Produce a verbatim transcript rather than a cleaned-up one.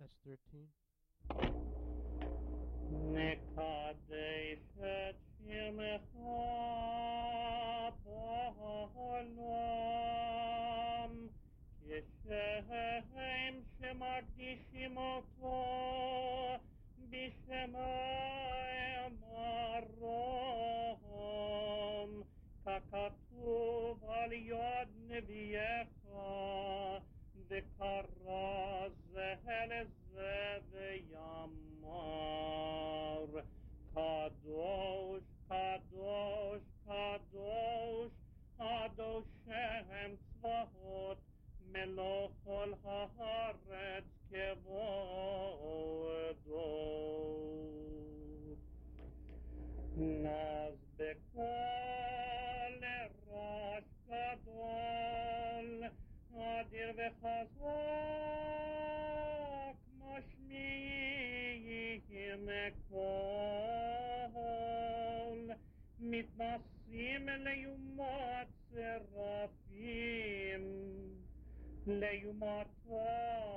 That's thirteen. נקדש את שמך בעולם, כשם שמקדישים אותו בשמי מרום, ככתוב על יד נביאך, וקרא זה לזה ויאמר, קדוש, קדוש, קדוש, אדוני צבאות, מלוא כל הארץ כבודו. נס בקול רעש גדול, אדיר וחזק, משמיעים קול, מתנשאים ליומת שרפים, ליומתו